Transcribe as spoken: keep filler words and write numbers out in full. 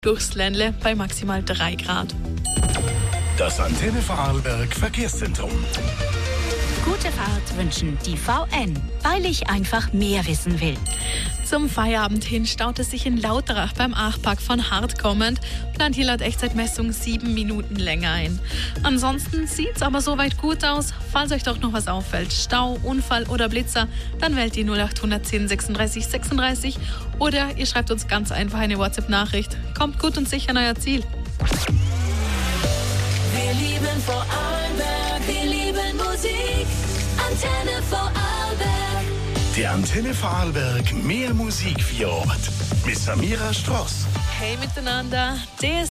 durchs Ländle bei maximal drei Grad. Das Antenne Vorarlberg Verkehrszentrum. Gute Fahrt wünschen die V N, weil ich einfach mehr wissen will. Zum Feierabend hin staut es sich in Lauterach beim Achpark von Hart kommend. Plant hier laut Echtzeitmessung sieben Minuten länger ein. Ansonsten sieht's aber soweit gut aus. Falls euch doch noch was auffällt, Stau, Unfall oder Blitzer, dann wählt die null acht eins null eins sechsunddreißig sechsunddreißig oder ihr schreibt uns ganz einfach eine WhatsApp-Nachricht. Kommt gut und sicher an euer Ziel. Wir lieben Vorarlberg, wir lieben Musik. Antenne Vorarlberg. Der Antenne Vorarlberg mehr Musik für Ort. Mit Samira Stross. Hey miteinander, der